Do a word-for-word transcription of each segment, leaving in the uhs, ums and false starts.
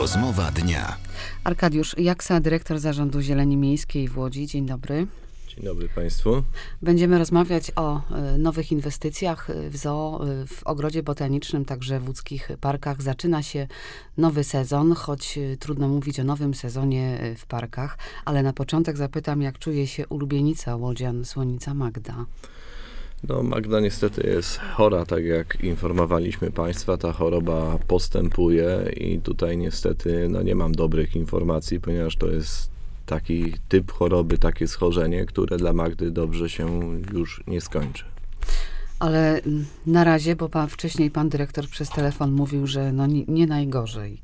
Rozmowa dnia. Arkadiusz Jaksa, dyrektor Zarządu Zieleni Miejskiej w Łodzi. Dzień dobry. Dzień dobry Państwu. Będziemy rozmawiać o y, nowych inwestycjach w zoo, y, w Ogrodzie Botanicznym, także w łódzkich parkach. Zaczyna się nowy sezon, choć y, trudno mówić o nowym sezonie y, w parkach, ale na początek zapytam, jak czuje się ulubienica łodzian, słonica Magda. No, Magda niestety jest chora, tak jak informowaliśmy Państwa, ta choroba postępuje i tutaj niestety no, nie mam dobrych informacji, ponieważ to jest taki typ choroby, takie schorzenie, które dla Magdy dobrze się już nie skończy. Ale na razie, bo pan, wcześniej pan dyrektor przez telefon mówił, że no nie, nie najgorzej.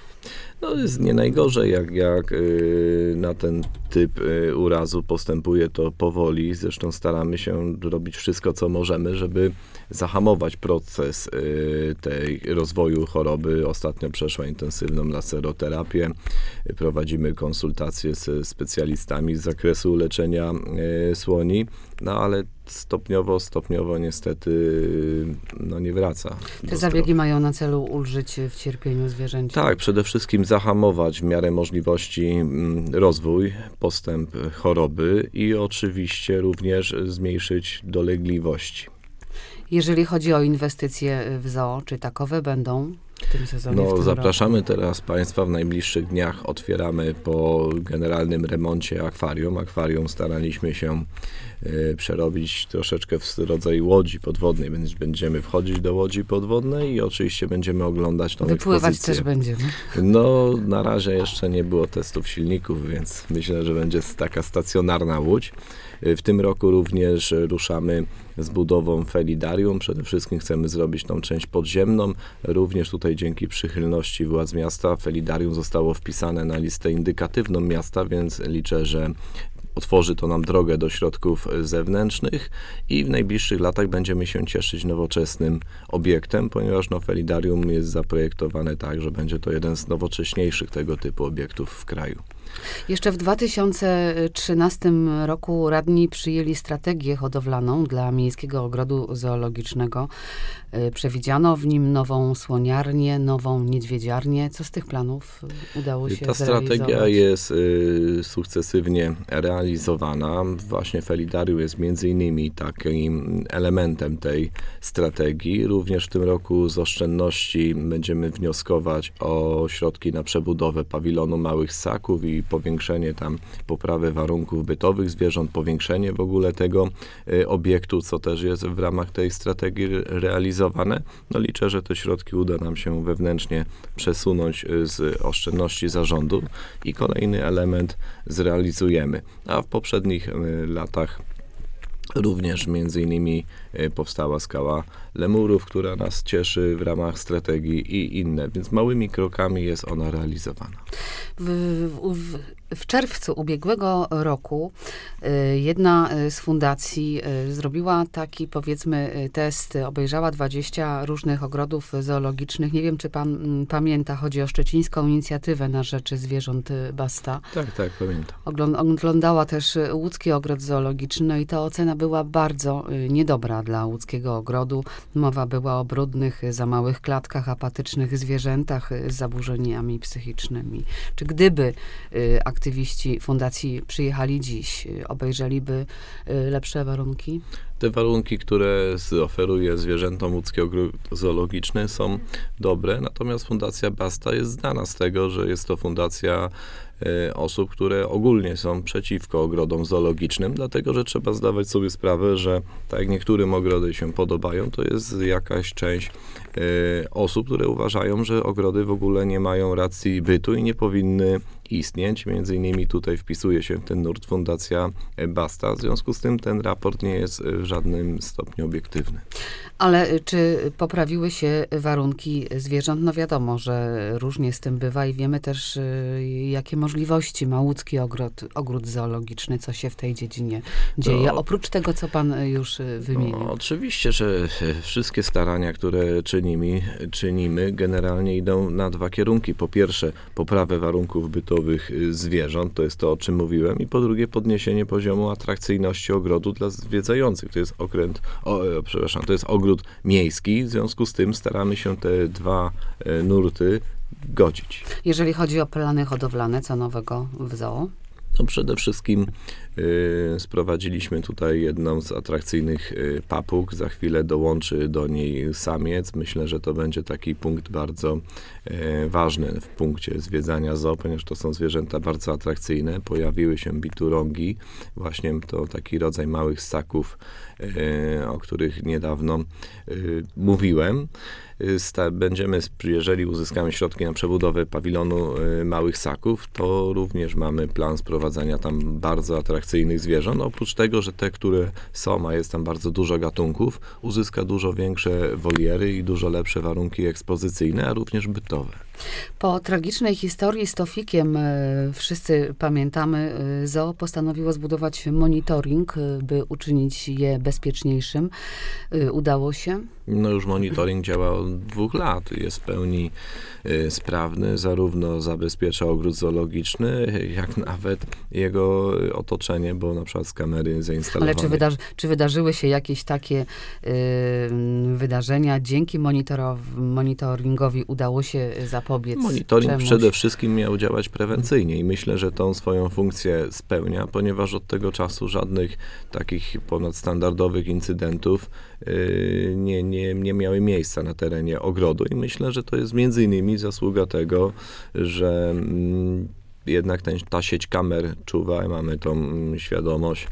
No jest nie najgorzej, jak, jak yy, na ten typ yy, urazu postępuje to powoli. Zresztą staramy się robić wszystko, co możemy, żeby zahamować proces yy, tej rozwoju choroby. Ostatnio przeszła intensywną laseroterapię. Prowadzimy konsultacje z specjalistami z zakresu leczenia yy, słoni, no ale stopniowo, stopniowo niestety no nie wraca. Te zabiegi mają na celu ulżyć w cierpieniu zwierzęcia. Tak, przede wszystkim zahamować w miarę możliwości rozwój, postęp choroby i oczywiście również zmniejszyć dolegliwości. Jeżeli chodzi o inwestycje w zoo, czy takowe będą w tym sezonie? No, w tym zapraszamy roku? teraz Państwa. W najbliższych dniach otwieramy po generalnym remoncie akwarium. Akwarium staraliśmy się y, przerobić troszeczkę w rodzaju łodzi podwodnej. Będziemy wchodzić do łodzi podwodnej i oczywiście będziemy oglądać tą Wypływać ekspozycję. też będziemy. No, na razie jeszcze nie było testów silników, więc myślę, że będzie taka stacjonarna łódź. W tym roku również ruszamy z budową felidarium. Przede wszystkim chcemy zrobić tą część podziemną. Również tutaj dzięki przychylności władz miasta felidarium zostało wpisane na listę indykatywną miasta, więc liczę, że otworzy to nam drogę do środków zewnętrznych i w najbliższych latach będziemy się cieszyć nowoczesnym obiektem, ponieważ no, felidarium jest zaprojektowane tak, że będzie to jeden z nowocześniejszych tego typu obiektów w kraju. Jeszcze w dwa tysiące trzynastym roku radni przyjęli strategię hodowlaną dla Miejskiego Ogrodu Zoologicznego. Przewidziano w nim nową słoniarnię, nową niedźwiedziarnię. Co z tych planów udało się Ta zrealizować? strategia jest y, sukcesywnie realizowana. Właśnie felidarium jest między innymi takim elementem tej strategii. Również w tym roku z oszczędności będziemy wnioskować o środki na przebudowę pawilonu małych ssaków i powiększenie tam, poprawę warunków bytowych zwierząt, powiększenie w ogóle tego y, obiektu, co też jest w ramach tej strategii realizowane. No liczę, że te środki uda nam się wewnętrznie przesunąć z oszczędności zarządu i kolejny element zrealizujemy. A w poprzednich y, latach również między innymi powstała skała lemurów, która nas cieszy w ramach strategii i inne, więc małymi krokami jest ona realizowana. W, w, w czerwcu ubiegłego roku y, jedna z fundacji y, zrobiła taki, powiedzmy, test, obejrzała dwadzieścia różnych ogrodów zoologicznych. Nie wiem, czy pan y, pamięta, chodzi o szczecińską inicjatywę na rzecz zwierząt Basta. Tak, tak, pamiętam. Ogląd- oglądała też łódzki ogród zoologiczny, no i ta ocena była bardzo y, niedobra dla łódzkiego ogrodu. Mowa była o brudnych, za małych klatkach, apatycznych zwierzętach z zaburzeniami psychicznymi. Czy gdyby y, aktywiści fundacji przyjechali dziś, y, obejrzeliby y, lepsze warunki? Te warunki, które oferuje zwierzętom łódzki ogród zoologiczny, są dobre, natomiast Fundacja Basta jest znana z tego, że jest to fundacja y, osób, które ogólnie są przeciwko ogrodom zoologicznym, dlatego, że trzeba zdawać sobie sprawę, że tak jak niektórym ogrody się podobają, to jest jakaś część y, osób, które uważają, że ogrody w ogóle nie mają racji bytu i nie powinny istnieć. Między innymi tutaj wpisuje się w ten nurt Fundacja Basta. W związku z tym ten raport nie jest w żadnym stopniu obiektywny. Ale czy poprawiły się warunki zwierząt? No wiadomo, że różnie z tym bywa i wiemy też, jakie możliwości ma łódzki ogród, ogród zoologiczny, co się w tej dziedzinie dzieje. No, oprócz tego, co pan już wymienił. No, oczywiście, że wszystkie starania, które czynimy, czynimy, generalnie idą na dwa kierunki. Po pierwsze, poprawę warunków bytowych zwierząt, to jest to, o czym mówiłem, i po drugie, podniesienie poziomu atrakcyjności ogrodu dla zwiedzających. To jest okręt, o, przepraszam, to jest ogród miejski, w związku z tym staramy się te dwa nurty godzić. Jeżeli chodzi o plany hodowlane, co nowego w zoo? No przede wszystkim y, sprowadziliśmy tutaj jedną z atrakcyjnych y, papug. Za chwilę dołączy do niej samiec. Myślę, że to będzie taki punkt bardzo y, ważny w punkcie zwiedzania zoo, ponieważ to są zwierzęta bardzo atrakcyjne. Pojawiły się biturongi, właśnie to taki rodzaj małych ssaków, y, o których niedawno y, mówiłem. Sta, będziemy, jeżeli uzyskamy środki na przebudowę pawilonu y, małych ssaków, to również mamy plan sprowadzania tam bardzo atrakcyjnych zwierząt. Oprócz tego, że te, które są, a jest tam bardzo dużo gatunków, uzyska dużo większe woliery i dużo lepsze warunki ekspozycyjne, a również bytowe. Po tragicznej historii z Tofikiem, y, wszyscy pamiętamy, y, zoo postanowiło zbudować monitoring, y, by uczynić je bezpieczniejszym. Y, udało się? No już monitoring działa od dwóch lat. Jest w pełni y, sprawny, zarówno zabezpiecza ogród zoologiczny, jak nawet jego otoczenie, bo na przykład z kamery zainstalowane. Ale czy, wydarzy, czy wydarzyły się jakieś takie y, wydarzenia, dzięki monitorow- monitoringowi udało się zapobiec Monitoring czemuś? przede wszystkim miał działać prewencyjnie i myślę, że tą swoją funkcję spełnia, ponieważ od tego czasu żadnych takich ponadstandardowych incydentów y, nie, nie, nie miały miejsca na terenie ogrodu i myślę, że to jest między innymi zasługa tego, że mm, jednak ten, ta sieć kamer czuwa, mamy tą mm, świadomość,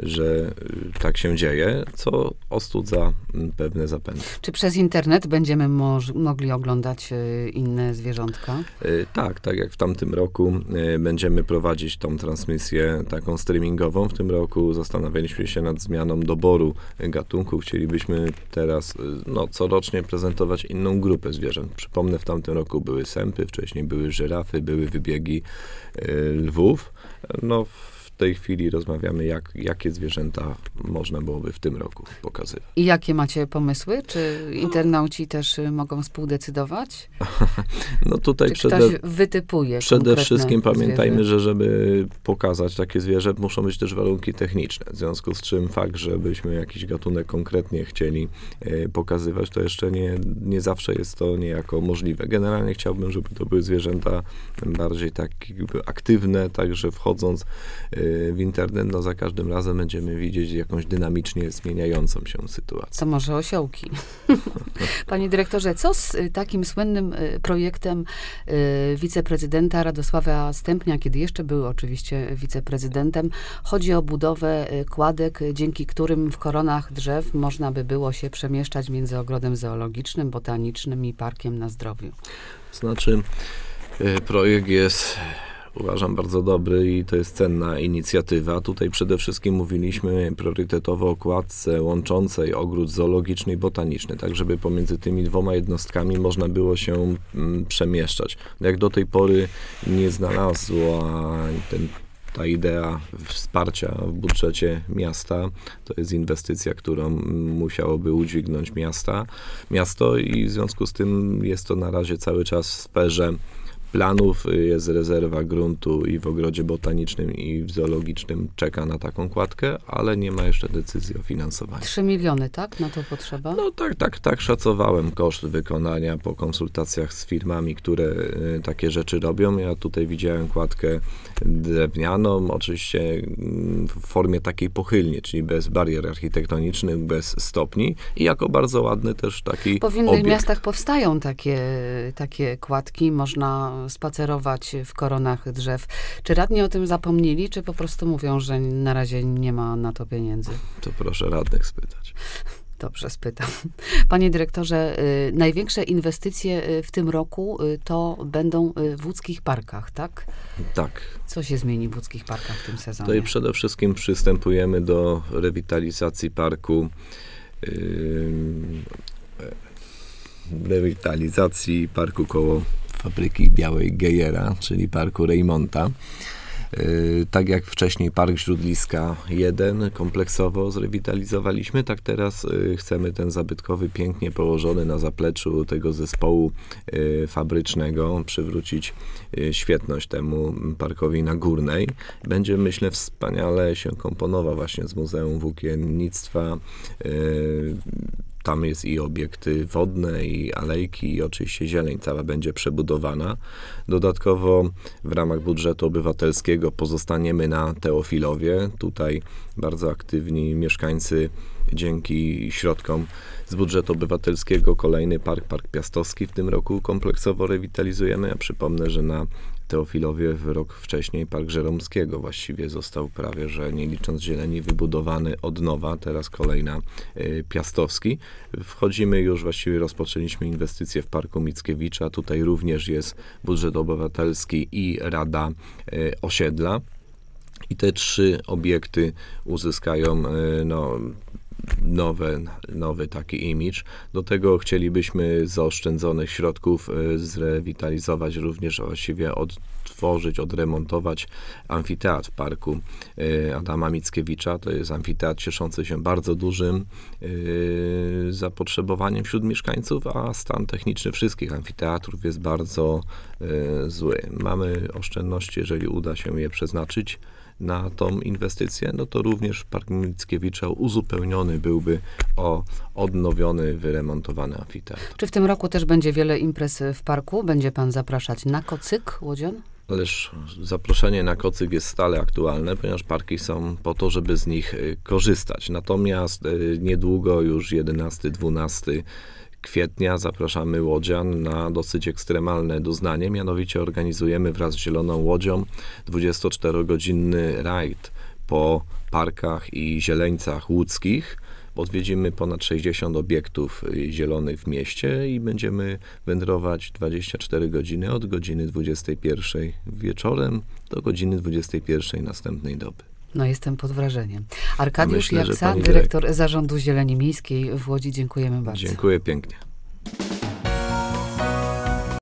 że y, tak się dzieje, co ostudza y, pewne zapędy. Czy przez internet będziemy moż- mogli oglądać y, inne zwierzątka? Y, tak, tak jak w tamtym roku y, będziemy prowadzić tą transmisję taką streamingową. W tym roku zastanawialiśmy się nad zmianą doboru gatunków. Chcielibyśmy teraz y, no, corocznie prezentować inną grupę zwierząt. Przypomnę, w tamtym roku były sępy, wcześniej były żyrafy, były wybiegi y, lwów. No, w tej chwili rozmawiamy, jak, jakie zwierzęta można byłoby w tym roku pokazywać. I jakie macie pomysły? Czy internauci też y, mogą współdecydować? No tutaj Czy przede, ktoś wytypuje przede konkretne wszystkim pamiętajmy, zwierzę? że żeby pokazać takie zwierzę, muszą być też warunki techniczne. W związku z czym fakt, żebyśmy jakiś gatunek konkretnie chcieli e, pokazywać, to jeszcze nie, nie zawsze jest to niejako możliwe. Generalnie chciałbym, żeby to były zwierzęta bardziej tak jakby aktywne, także wchodząc e, w internet, no za każdym razem będziemy widzieć jakąś dynamicznie zmieniającą się sytuację. To może osiołki. Panie dyrektorze, co z y, takim słynnym y, projektem y, wiceprezydenta Radosława Stępnia, kiedy jeszcze był oczywiście wiceprezydentem? Chodzi o budowę y, kładek, y, dzięki którym w koronach drzew można by było się przemieszczać między ogrodem zoologicznym, botanicznym i parkiem na zdrowiu. Znaczy, y, projekt jest, uważam, bardzo dobry i to jest cenna inicjatywa. Tutaj przede wszystkim mówiliśmy priorytetowo o kładce łączącej ogród zoologiczny i botaniczny, tak żeby pomiędzy tymi dwoma jednostkami można było się mm, przemieszczać. Jak do tej pory nie znalazła ten ta idea wsparcia w budżecie miasta, to jest inwestycja, którą musiałoby udźwignąć miasta, miasto i w związku z tym jest to na razie cały czas w sferze planów. Jest rezerwa gruntu i w ogrodzie botanicznym i w zoologicznym czeka na taką kładkę, ale nie ma jeszcze decyzji o finansowaniu. Trzy miliony, tak? Na to potrzeba? No tak, tak, tak szacowałem koszt wykonania po konsultacjach z firmami, które y, takie rzeczy robią. Ja tutaj widziałem kładkę drewnianą, oczywiście y, w formie takiej pochylnie, czyli bez barier architektonicznych, bez stopni i jako bardzo ładny też taki Po w innych obiekt. miastach powstają takie, takie kładki, można spacerować w koronach drzew. Czy radni o tym zapomnieli, czy po prostu mówią, że na razie nie ma na to pieniędzy? To proszę radnych spytać. Dobrze, spytam. Panie dyrektorze, y, największe inwestycje y, w tym roku y, to będą y, w łódzkich parkach, tak? Tak. Co się zmieni w łódzkich parkach w tym sezonie? Tutaj przede wszystkim przystępujemy do rewitalizacji parku yy, rewitalizacji parku koło fabryki Białej Gejera, czyli parku Rejmonta. Yy, tak jak wcześniej Park Śródliska jeden kompleksowo zrewitalizowaliśmy, tak teraz yy, chcemy ten zabytkowy, pięknie położony na zapleczu tego zespołu yy, fabrycznego przywrócić yy, świetność temu parkowi na Górnej. Będzie, myślę, wspaniale się komponował właśnie z Muzeum Włókiennictwa. Yy, Tam jest i obiekty wodne, i alejki, i oczywiście zieleń cała będzie przebudowana. Dodatkowo w ramach budżetu obywatelskiego pozostaniemy na Teofilowie. Tutaj bardzo aktywni mieszkańcy dzięki środkom z budżetu obywatelskiego kolejny park, Park Piastowski w tym roku kompleksowo rewitalizujemy. Ja przypomnę, że na Teofilowie w rok wcześniej Park Żeromskiego właściwie został prawie, że nie licząc zieleni, wybudowany od nowa. Teraz kolejna y, Piastowski. Wchodzimy już, właściwie rozpoczęliśmy inwestycje w Parku Mickiewicza. Tutaj również jest budżet obywatelski i Rada y, Osiedla. I te trzy obiekty uzyskają y, no, Nowe, nowy taki imidż. Do tego chcielibyśmy z zaoszczędzonych środków zrewitalizować również, właściwie odtworzyć, odremontować amfiteatr w parku Adama Mickiewicza. To jest amfiteatr cieszący się bardzo dużym zapotrzebowaniem wśród mieszkańców, a stan techniczny wszystkich amfiteatrów jest bardzo zły. Mamy oszczędności, jeżeli uda się je przeznaczyć na tą inwestycję, no to również Park Mickiewicza uzupełniony byłby o odnowiony, wyremontowany amfiteatr. Czy w tym roku też będzie wiele imprez w parku? Będzie pan zapraszać na kocyk łodzian? Ależ zaproszenie na kocyk jest stale aktualne, ponieważ parki są po to, żeby z nich korzystać. Natomiast niedługo, już jedenastego dwunastego kwietnia, zapraszamy łodzian na dosyć ekstremalne doznanie. Mianowicie organizujemy wraz z Zieloną Łodzią dwudziestoczterogodzinny rajd po parkach i zieleńcach łódzkich. Odwiedzimy ponad sześćdziesiąt obiektów zielonych w mieście i będziemy wędrować dwadzieścia cztery godziny od godziny dwudziestej pierwszej wieczorem do godziny dwudziestej pierwszej następnej doby. No jestem pod wrażeniem. Arkadiusz Myślę, że Jaksa, pani dyrektor Zarządu Zieleni Miejskiej w Łodzi. Dziękujemy bardzo. Dziękuję pięknie.